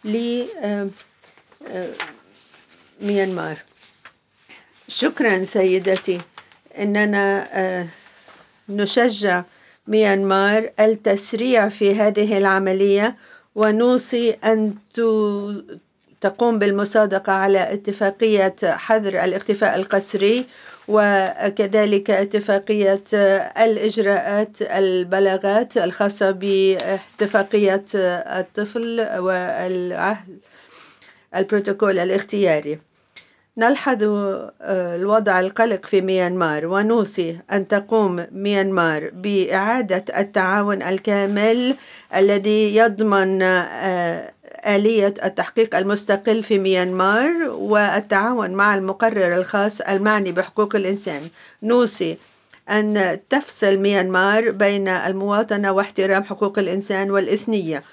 لميانمار. شكرا سيدتي. إننا نشجع ميانمار التسريع في هذه العملية، ونوصي أن تقوم بالمصادقة على اتفاقية حظر الاختفاء القسري، وكذلك اتفاقية الإجراءات البلاغات الخاصة باتفاقية الطفل والعهد البروتوكول الاختياري. نلحظ الوضع القلق في ميانمار، ونوصي أن تقوم ميانمار بإعادة التعاون الكامل الذي يضمن آلية التحقيق المستقل في ميانمار والتعاون مع المقرر الخاص المعني بحقوق الإنسان. نوصي أن تفصل ميانمار بين المواطنة واحترام حقوق الإنسان والإثنية،